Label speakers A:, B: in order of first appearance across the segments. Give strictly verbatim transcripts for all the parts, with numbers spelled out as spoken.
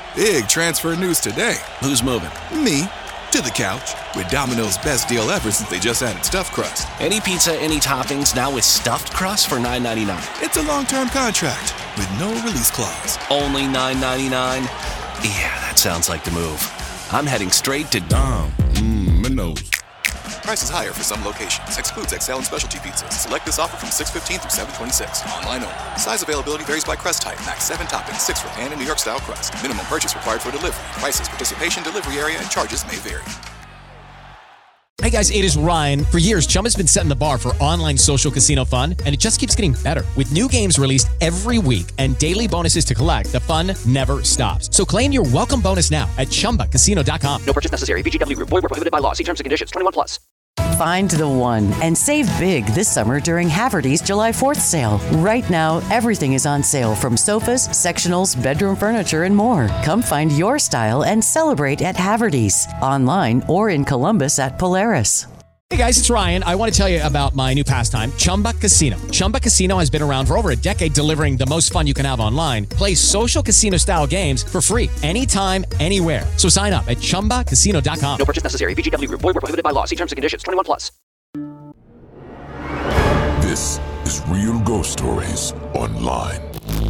A: Big transfer news today.
B: Who's moving?
A: Me. To the couch. With Domino's best deal ever since they just added stuffed crust.
B: Any pizza, any toppings, now with stuffed crust for nine ninety-nine.
A: It's a long-term contract with no release clause.
B: Only nine ninety-nine? Yeah, that sounds like the move. I'm heading straight to
A: Dom. Mmm, Minos. Prices higher for some locations. Excludes X L and specialty pizzas. Select this offer from six fifteen through seven twenty-six. Online only. Size availability varies by crust type. Max seven toppings, six for pan and New York style crust. Minimum purchase required for delivery. Prices, participation, delivery area, and charges may vary.
C: Hey guys, it is Ryan. For years, Chumba's been setting the bar for online social casino fun, and it just keeps getting better. With new games released every week and daily bonuses to collect, the fun never stops. So claim your welcome bonus now at chumba casino dot com.
D: No purchase necessary. V G W Group. Void where prohibited by law. See terms and conditions. twenty-one plus.
E: Find the one and save big this summer during Haverty's July fourth sale. Right now, everything is on sale, from sofas, sectionals, bedroom furniture, and more. Come find your style and celebrate at Haverty's, online or in Columbus at Polaris.
C: Hey guys, it's Ryan. I want to tell you about my new pastime, Chumba Casino. Chumba Casino has been around for over a decade, delivering the most fun you can have online. Play social casino-style games for free anytime, anywhere. So sign up at chumba casino dot com.
D: No purchase necessary. V G W Group. Void where prohibited by law. See terms and conditions. twenty-one plus.
F: This is Real Ghost Stories Online.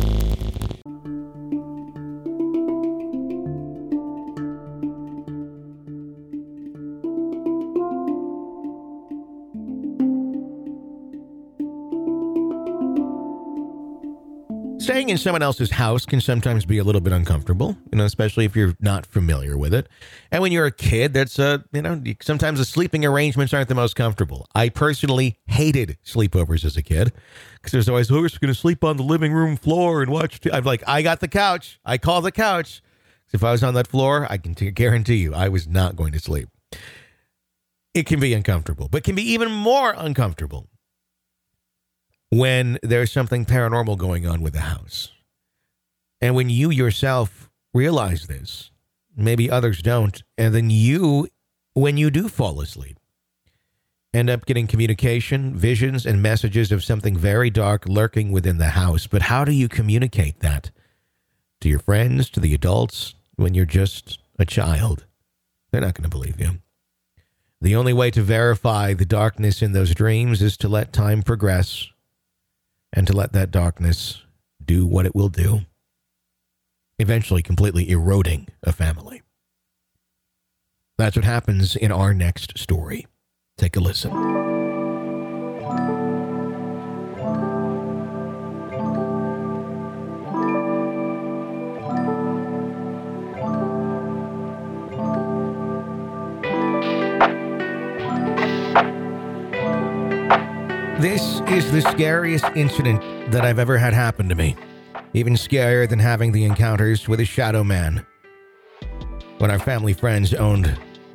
G: Staying in someone else's house can sometimes be a little bit uncomfortable, you know, especially if you're not familiar with it. And when you're a kid, that's, uh, you know, sometimes the sleeping arrangements aren't the most comfortable. I personally hated sleepovers as a kid because there's always, oh, we're going to sleep on the living room floor and watch. T-. I'm like, I got the couch. I call the couch. If I was on that floor, I can t- guarantee you I was not going to sleep. It can be uncomfortable, but can be even more uncomfortable when there's something paranormal going on with the house. And when you yourself realize this, maybe others don't, and then you, when you do fall asleep, end up getting communication, visions, and messages of something very dark lurking within the house. But how do you communicate that to your friends, to the adults, when you're just a child? They're not going to believe you. The only way to verify the darkness in those dreams is to let time progress and to let that darkness do what it will do, eventually completely eroding a family. That's what happens in our next story. Take a listen. This is the scariest incident that I've ever had happen to me. Even scarier than having the encounters with a shadow man when our family friends owned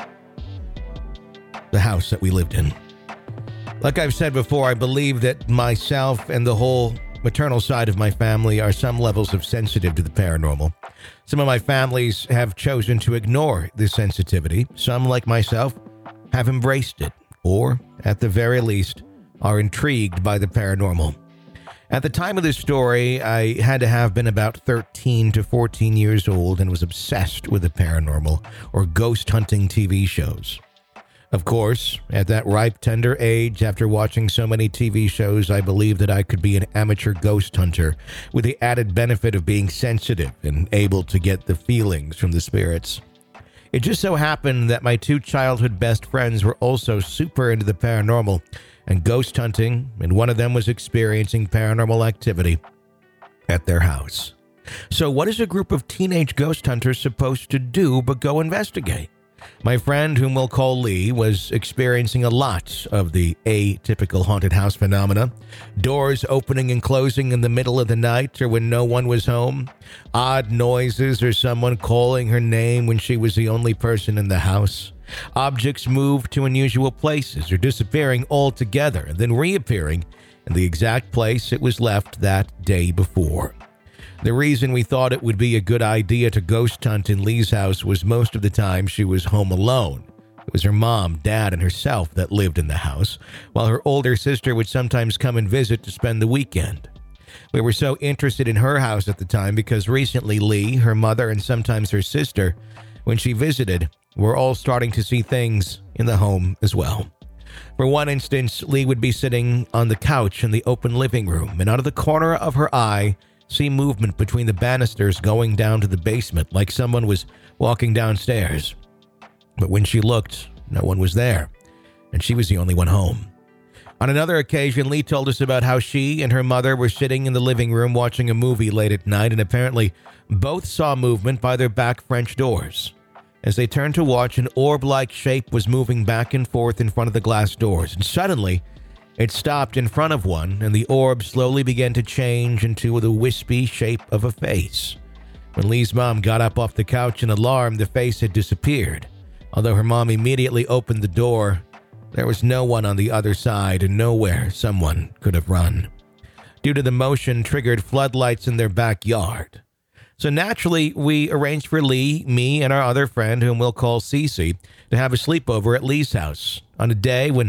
G: the house that we lived in. Like I've said before, I believe that myself and the whole maternal side of my family are some levels of sensitive to the paranormal. Some of my families have chosen to ignore this sensitivity. Some, like myself, have embraced it, or at the very least, are intrigued by the paranormal. At the time of this story, I had to have been about thirteen to fourteen years old and was obsessed with the paranormal or ghost hunting T V shows. Of course, at that ripe, tender age, after watching so many T V shows, I believed that I could be an amateur ghost hunter with the added benefit of being sensitive and able to get the feelings from the spirits. It just so happened that my two childhood best friends were also super into the paranormal and ghost hunting, and one of them was experiencing paranormal activity at their house. So what is a group of teenage ghost hunters supposed to do but go investigate? My friend, whom we'll call Lee, was experiencing a lot of the atypical haunted house phenomena. Doors opening and closing in the middle of the night or when no one was home. Odd noises or someone calling her name when she was the only person in the house. Objects moved to unusual places or disappearing altogether and then reappearing in the exact place it was left that day before. The reason we thought it would be a good idea to ghost hunt in Lee's house was most of the time she was home alone. It was her mom, dad, and herself that lived in the house, while her older sister would sometimes come and visit to spend the weekend. We were so interested in her house at the time because recently Lee, her mother, and sometimes her sister, when she visited, were all starting to see things in the home as well. For one instance, Lee would be sitting on the couch in the open living room, and out of the corner of her eye, see movement between the banisters going down to the basement like someone was walking downstairs. But when she looked, no one was there, and she was the only one home. On another occasion, Lee told us about how she and her mother were sitting in the living room watching a movie late at night, and apparently both saw movement by their back French doors. As they turned to watch, an orb-like shape was moving back and forth in front of the glass doors, and suddenly it stopped in front of one, and the orb slowly began to change into the wispy shape of a face. When Lee's mom got up off the couch in alarm, the face had disappeared. Although her mom immediately opened the door, there was no one on the other side and nowhere someone could have run. Due to the motion, triggered floodlights in their backyard. So naturally, we arranged for Lee, me, and our other friend, whom we'll call Cece, to have a sleepover at Lee's house on a day when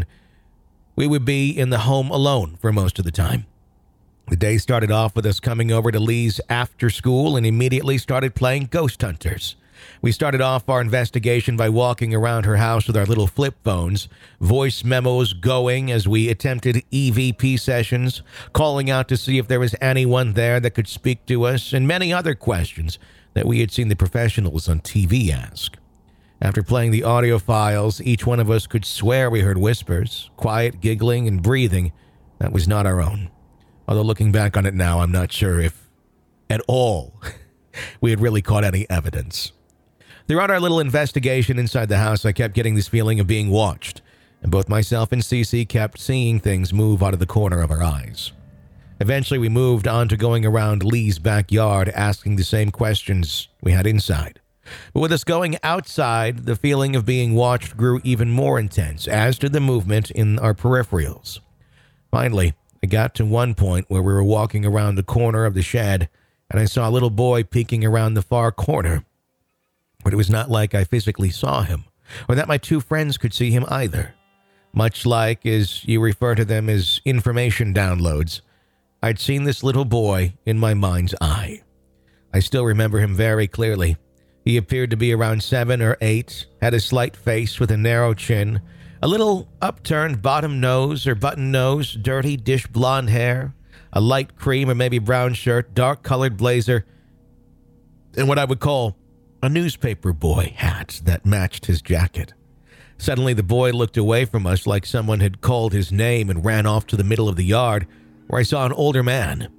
G: we would be in the home alone for most of the time. The day started off with us coming over to Lee's after school and immediately started playing Ghost Hunters. We started off our investigation by walking around her house with our little flip phones, voice memos going as we attempted E V P sessions, calling out to see if there was anyone there that could speak to us, and many other questions that we had seen the professionals on T V ask. After playing the audio files, each one of us could swear we heard whispers, quiet giggling, and breathing that was not our own. Although looking back on it now, I'm not sure if, at all, we had really caught any evidence. Throughout our little investigation inside the house, I kept getting this feeling of being watched, and both myself and Cece kept seeing things move out of the corner of our eyes. Eventually, we moved on to going around Lee's backyard, asking the same questions we had inside. But with us going outside, the feeling of being watched grew even more intense, as did the movement in our peripherals. Finally, I got to one point where we were walking around the corner of the shed, and I saw a little boy peeking around the far corner. But it was not like I physically saw him, or that my two friends could see him either. Much like, as you refer to them as information downloads, I'd seen this little boy in my mind's eye. I still remember him very clearly. He appeared to be around seven or eight, had a slight face with a narrow chin, a little upturned bottom nose or button nose, dirty dish blonde hair, a light cream or maybe brown shirt, dark-colored blazer, and what I would call a newspaper boy hat that matched his jacket. Suddenly, the boy looked away from us like someone had called his name and ran off to the middle of the yard, where I saw an older man.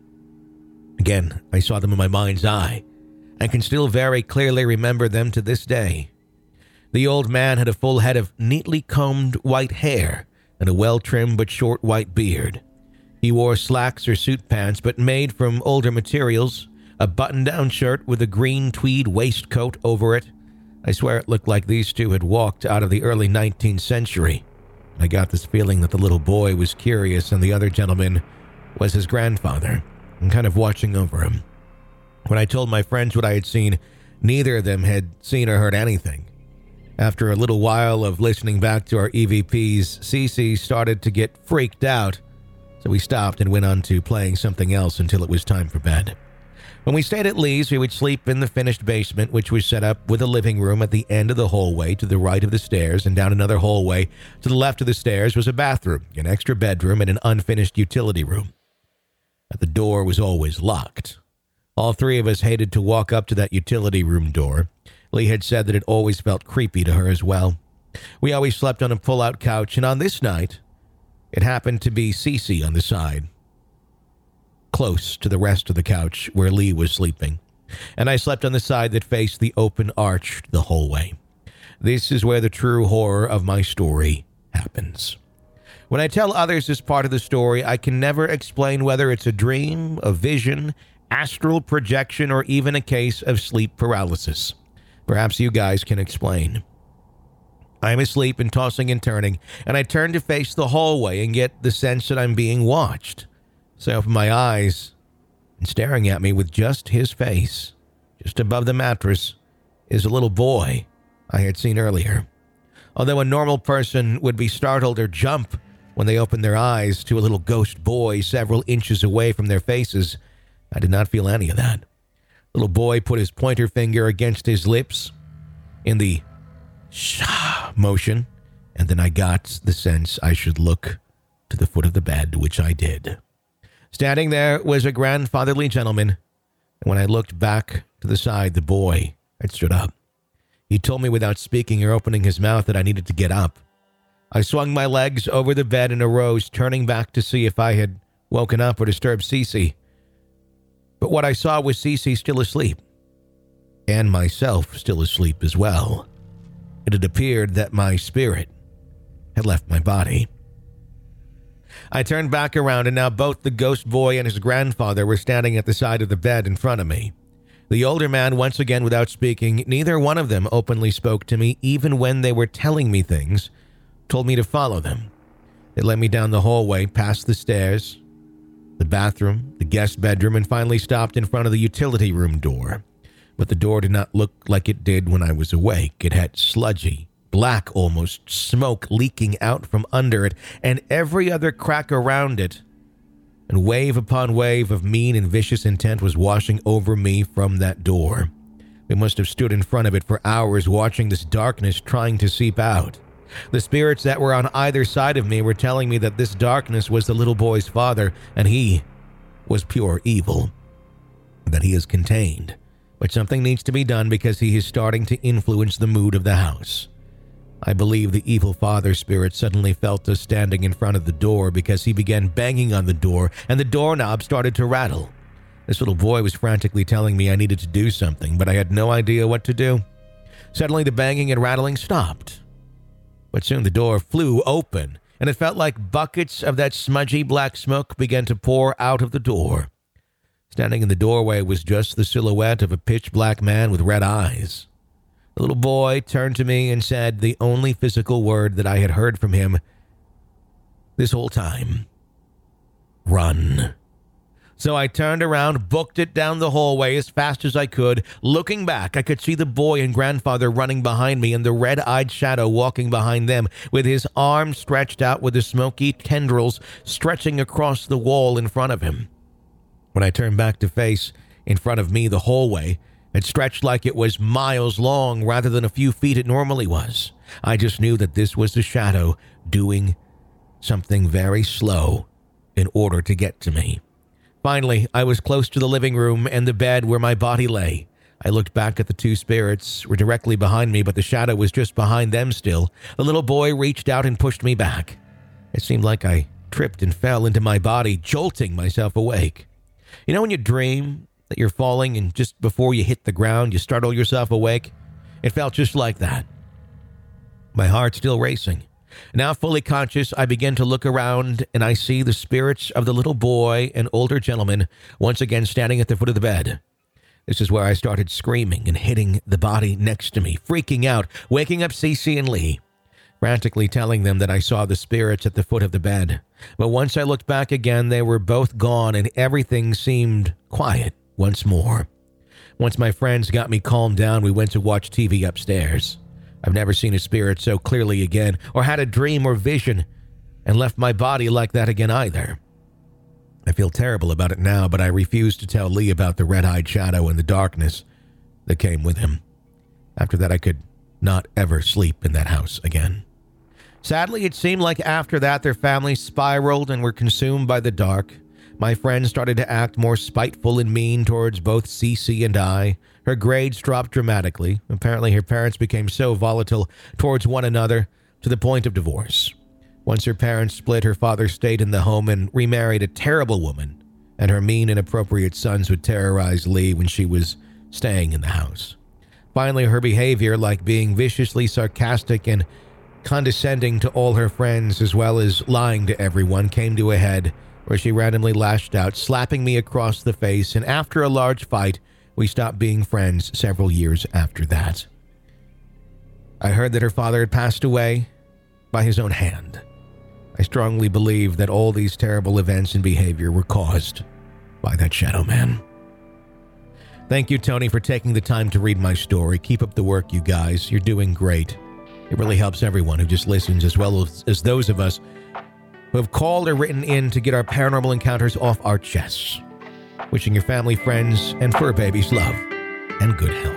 G: Again, I saw them in my mind's eye, and can still very clearly remember them to this day. The old man had a full head of neatly combed white hair and a well-trimmed but short white beard. He wore slacks or suit pants, but made from older materials, a button-down shirt with a green tweed waistcoat over it. I swear it looked like these two had walked out of the early nineteenth century. I got this feeling that the little boy was curious and the other gentleman was his grandfather, and kind of watching over him. When I told my friends what I had seen, neither of them had seen or heard anything. After a little while of listening back to our E V Ps, Cece started to get freaked out, so we stopped and went on to playing something else until it was time for bed. When we stayed at Lee's, we would sleep in the finished basement, which was set up with a living room at the end of the hallway to the right of the stairs, and down another hallway to the left of the stairs was a bathroom, an extra bedroom, and an unfinished utility room. But the door was always locked. All three of us hated to walk up to that utility room door. Lee had said that it always felt creepy to her as well. We always slept on a pull-out couch, and on this night, it happened to be Cece on the side, close to the rest of the couch where Lee was sleeping, and I slept on the side that faced the open arch to the hallway. This is where the true horror of my story happens. When I tell others this part of the story, I can never explain whether it's a dream, a vision, astral projection, or even a case of sleep paralysis. Perhaps you guys can explain. I am asleep and tossing and turning, and I turn to face the hallway and get the sense that I'm being watched. So I open my eyes, and staring at me with just his face, just above the mattress, is a little boy I had seen earlier. Although a normal person would be startled or jump when they open their eyes to a little ghost boy several inches away from their faces, I did not feel any of that. Little boy put his pointer finger against his lips in the shah motion, and then I got the sense I should look to the foot of the bed, which I did. Standing there was a grandfatherly gentleman, and when I looked back to the side, the boy had stood up. He told me without speaking or opening his mouth that I needed to get up. I swung my legs over the bed and arose, turning back to see if I had woken up or disturbed Cece. But what I saw was Cece still asleep, and myself still asleep as well. It had appeared that my spirit had left my body. I turned back around, and now both the ghost boy and his grandfather were standing at the side of the bed in front of me. The older man, once again without speaking, neither one of them openly spoke to me, even when they were telling me things, told me to follow them. They led me down the hallway, past the stairs, the bathroom, the guest bedroom, and finally stopped in front of the utility room door. But the door did not look like it did when I was awake. It had sludgy, black almost, smoke leaking out from under it, and every other crack around it. And wave upon wave of mean and vicious intent was washing over me from that door. We must have stood in front of it for hours watching this darkness trying to seep out. The spirits that were on either side of me were telling me that this darkness was the little boy's father, and he was pure evil. That he is contained. But something needs to be done because he is starting to influence the mood of the house. I believe the evil father spirit suddenly felt us standing in front of the door because he began banging on the door and the doorknob started to rattle. This little boy was frantically telling me I needed to do something, but I had no idea what to do. Suddenly the banging and rattling stopped. But soon the door flew open, and it felt like buckets of that smudgy black smoke began to pour out of the door. Standing in the doorway was just the silhouette of a pitch-black man with red eyes. The little boy turned to me and said the only physical word that I had heard from him this whole time. Run. So I turned around, booked it down the hallway as fast as I could. Looking back, I could see the boy and grandfather running behind me and the red-eyed shadow walking behind them with his arms stretched out with the smoky tendrils stretching across the wall in front of him. When I turned back to face in front of me, the hallway had stretched like it was miles long rather than a few feet it normally was. I just knew that this was the shadow doing something very slow in order to get to me. Finally, I was close to the living room and the bed where my body lay. I looked back at the two spirits were directly behind me, but the shadow was just behind them still. The little boy reached out and pushed me back. It seemed like I tripped and fell into my body, jolting myself awake. You know when you dream that you're falling and just before you hit the ground, you startle yourself awake? It felt just like that. My heart still racing. Now fully conscious, I begin to look around and I see the spirits of the little boy and older gentleman once again standing at the foot of the bed. This is where I started screaming and hitting the body next to me, freaking out, waking up Cece and Lee, frantically telling them that I saw the spirits at the foot of the bed. But once I looked back again, they were both gone and everything seemed quiet once more. Once my friends got me calmed down, we went to watch T V upstairs. I've never seen a spirit so clearly again, or had a dream or vision, and left my body like that again either. I feel terrible about it now, but I refuse to tell Lee about the red-eyed shadow and the darkness that came with him. After that, I could not ever sleep in that house again. Sadly, it seemed like after that, their families spiraled and were consumed by the dark. My friend started to act more spiteful and mean towards both Cece and I. Her grades dropped dramatically. Apparently, her parents became so volatile towards one another to the point of divorce. Once her parents split, her father stayed in the home and remarried a terrible woman, and her mean, inappropriate sons would terrorize Lee when she was staying in the house. Finally, her behavior, like being viciously sarcastic and condescending to all her friends as well as lying to everyone, came to a head where she randomly lashed out, slapping me across the face, and after a large fight, we stopped being friends several years after that. I heard that her father had passed away by his own hand. I strongly believe that all these terrible events and behavior were caused by that shadow man. Thank you, Tony, for taking the time to read my story. Keep up the work, you guys. You're doing great. It really helps everyone who just listens, as well as, as those of us who have called or written in to get our paranormal encounters off our chests. Wishing your family, friends, and fur babies love and good health.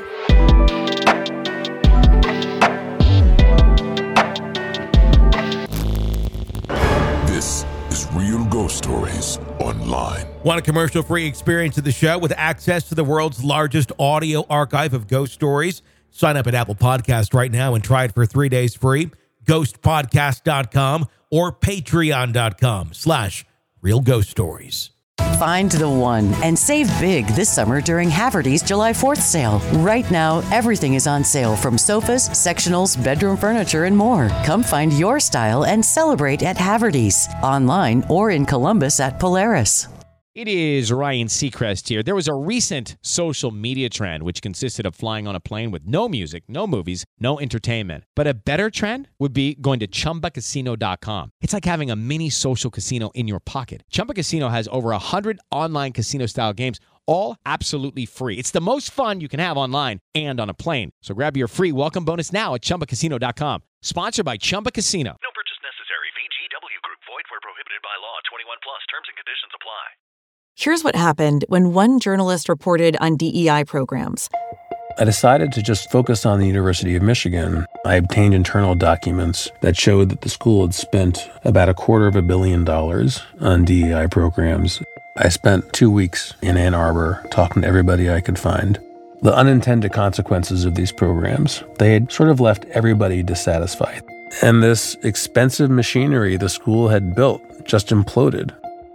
F: This is Real Ghost Stories Online.
G: Want a commercial-free experience of the show with access to the world's largest audio archive of ghost stories? Sign up at Apple Podcast right now and try it for three days free. ghost podcast dot com or patreon dot com slash real ghost stories.
E: Find the one and save big this summer during Haverty's July fourth sale. Right now, everything is on sale from sofas, sectionals, bedroom furniture, and more. Come find your style and celebrate at Haverty's, online or in Columbus at Polaris.
C: It is Ryan Seacrest here. There was a recent social media trend which consisted of flying on a plane with no music, no movies, no entertainment. But a better trend would be going to chumba casino dot com. It's like having a mini social casino in your pocket. Chumba Casino has over one hundred online casino-style games, all absolutely free. It's the most fun you can have online and on a plane. So grab your free welcome bonus now at chumba casino dot com. Sponsored by Chumba Casino.
H: No purchase necessary. V G W Group. Void where prohibited by law. twenty-one plus. Terms and conditions apply.
I: Here's what happened when one journalist reported on D E I programs.
J: I decided to just focus on the University of Michigan. I obtained internal documents that showed that the school had spent about a quarter of a billion dollars on D E I programs. I spent two weeks in Ann Arbor talking to everybody I could find. The unintended consequences of these programs, they had sort of left everybody dissatisfied. And this expensive machinery the school had built just imploded.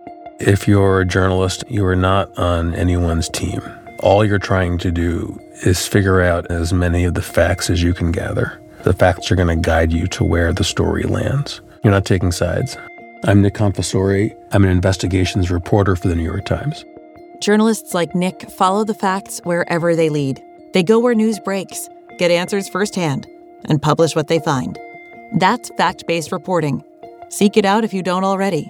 J: If you're a journalist, you are not on anyone's team. All you're trying to do is figure out as many of the facts as you can gather. The facts are going to guide you to where the story lands. You're not taking sides. I'm Nick Confessori. I'm an investigations reporter for the New York Times.
I: Journalists like Nick follow the facts wherever they lead. They go where news breaks, get answers firsthand, and publish what they find. That's fact-based reporting. Seek it out if you don't already.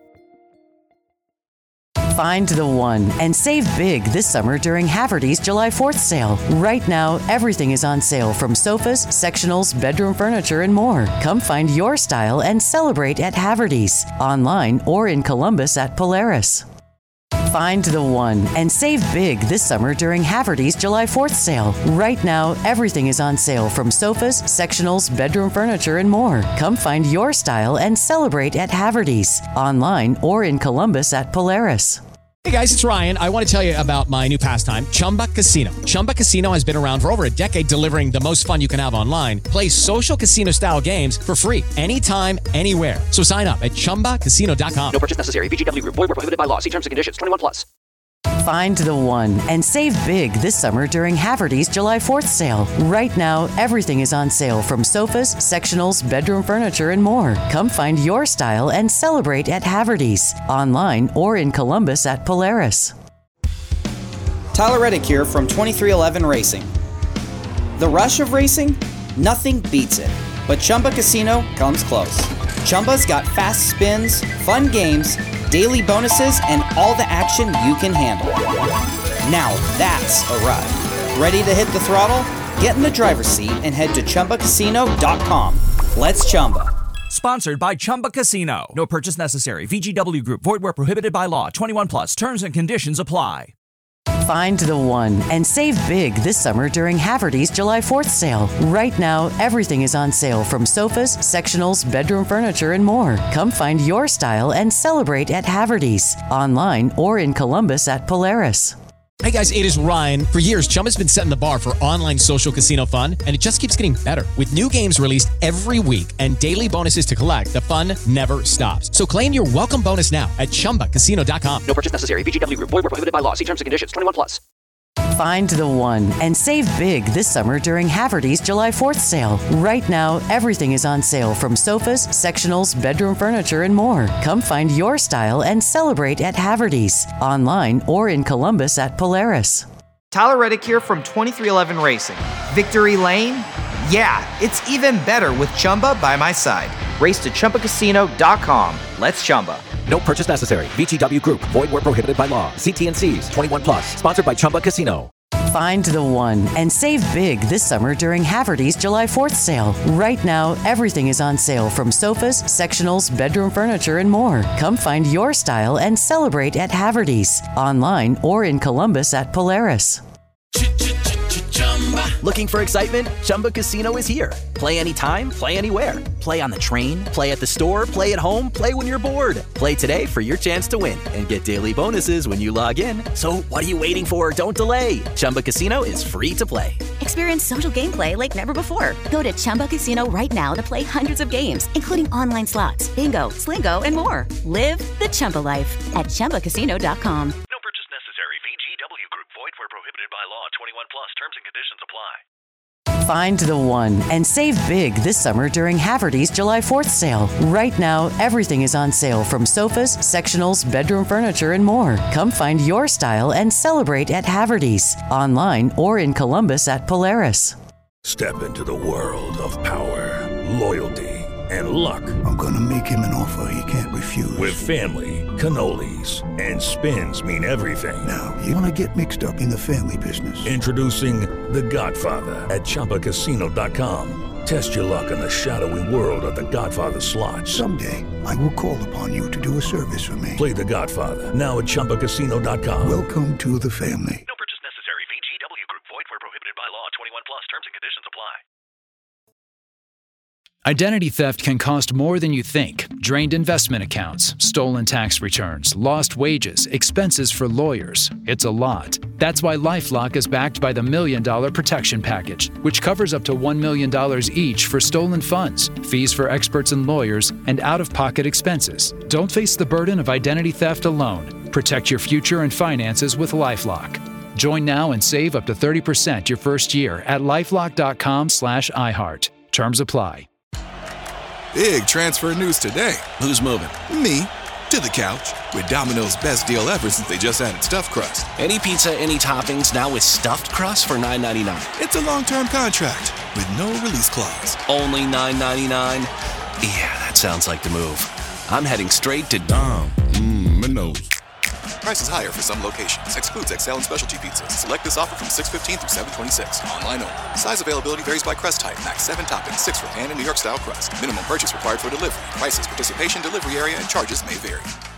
E: Find the one and save big this summer during Haverty's July fourth sale. Right now, everything is on sale from sofas, sectionals, bedroom furniture, and more. Come find your style and celebrate at Haverty's, online or in Columbus at Polaris. Find the one and save big this summer during Haverty's July fourth sale. Right now, everything is on sale from sofas, sectionals, bedroom furniture, and more. Come find your style and celebrate at Haverty's, online or in Columbus at Polaris.
C: Hey guys, it's Ryan. I want to tell you about my new pastime, Chumba Casino. Chumba Casino has been around for over a decade, delivering the most fun you can have online. Play social casino-style games for free anytime, anywhere. So sign up at chumba casino dot com.
D: No purchase necessary. V G W Group. Void where prohibited by law. See terms and conditions. twenty-one plus.
E: Find the one and save big this summer during Haverty's July fourth sale. Right now, everything is on sale from sofas, sectionals, bedroom furniture, and more. Come find your style and celebrate at Haverty's, online or in Columbus at Polaris.
K: Tyler Reddick here from twenty-three eleven Racing. The rush of racing? Nothing beats it, but Chumba Casino comes close. Chumba's got fast spins, fun games, daily bonuses, and all the action you can handle. Now that's a ride. Ready to hit the throttle? Get in the driver's seat and head to chumba casino dot com. Let's Chumba.
L: Sponsored by Chumba Casino. No purchase necessary. V G W Group. Void where prohibited by law. twenty-one plus. Terms and conditions apply.
E: Find the one and save big this summer during Haverty's July fourth sale. Right now, everything is on sale from sofas, sectionals, bedroom furniture, and more. Come find your style and celebrate at Haverty's, online or in Columbus at Polaris.
C: Hey guys, it is Ryan. For years, Chumba's been setting the bar for online social casino fun, and it just keeps getting better. With new games released every week and daily bonuses to collect, the fun never stops. So claim your welcome bonus now at chumba casino dot com.
D: No purchase necessary. V G W Group. Void where prohibited by law. See terms and conditions. twenty-one plus.
E: Find the one and save big this summer during Haverty's July fourth sale. Right now, everything is on sale from sofas, sectionals, bedroom furniture, and more. Come find your style and celebrate at Haverty's, online or in Columbus at Polaris.
K: Tyler Reddick here from twenty-three eleven Racing. Victory Lane? Yeah, it's even better with Chumba by my side. Race to chumba casino dot com. Let's Chumba.
D: No purchase necessary. V G W Group. Void where prohibited by law. See T and C's. twenty-one plus. Sponsored by Chumba Casino.
E: Find the one and save big this summer during Haverty's July fourth sale. Right now, everything is on sale from sofas, sectionals, bedroom furniture, and more. Come find your style and celebrate at Haverty's, online or in Columbus at Polaris.
M: Looking for excitement? Chumba Casino is here. Play anytime, play anywhere. Play on the train, play at the store, play at home, play when you're bored. Play today for your chance to win and get daily bonuses when you log in. So what are you waiting for? Don't delay. Chumba Casino is free to play.
N: Experience social gameplay like never before. Go to Chumba Casino right now to play hundreds of games, including online slots, bingo, Slingo, and more. Live the Chumba life at Chumba Casino dot com.
H: No purchase necessary. V G W Group. Void where prohibited by law. twenty-one plus. Terms and conditions apply.
E: Find the one and save big this summer during Haverty's July fourth sale. Right now, everything is on sale from sofas, sectionals, bedroom furniture, and more. Come find your style and celebrate at Haverty's, online or in Columbus at Polaris.
F: Step into the world of power, loyalty, and luck.
O: I'm gonna make him an offer he can't refuse.
F: With family, cannolis, and spins mean everything.
O: Now, you wanna get mixed up in the family business.
F: Introducing The Godfather at Chumba Casino dot com. Test your luck in the shadowy world of The Godfather slot.
O: Someday, I will call upon you to do a service for me.
F: Play The Godfather, now at Chumba Casino dot com.
O: Welcome to the family.
H: No purchase necessary. V G W Group. Void where prohibited by law. twenty-one plus. Terms and conditions apply.
P: Identity theft can cost more than you think. Drained investment accounts, stolen tax returns, lost wages, expenses for lawyers. It's a lot. That's why LifeLock is backed by the Million Dollar Protection Package, which covers up to one million dollars each for stolen funds, fees for experts and lawyers, and out-of-pocket expenses. Don't face the burden of identity theft alone. Protect your future and finances with LifeLock. Join now and save up to thirty percent your first year at LifeLock dot com slash iHeart. Terms apply.
A: Big transfer news today.
B: Who's moving?
A: Me. To the couch. With Domino's best deal ever since they just added stuffed crust.
B: Any pizza, any toppings, now with stuffed crust for nine ninety-nine.
A: It's a long-term contract with no release clause.
B: Only nine ninety-nine? Yeah, that sounds like the move. I'm heading straight to
A: Dom. Mmm, Minos. Prices higher for some locations. Excludes X L and specialty pizzas. Select this offer from six fifteen through seven twenty-six. Online only. Size availability varies by crust type. Max seven toppings, six for pan and New York style crust. Minimum purchase required for delivery. Prices, participation, delivery area, and charges may vary.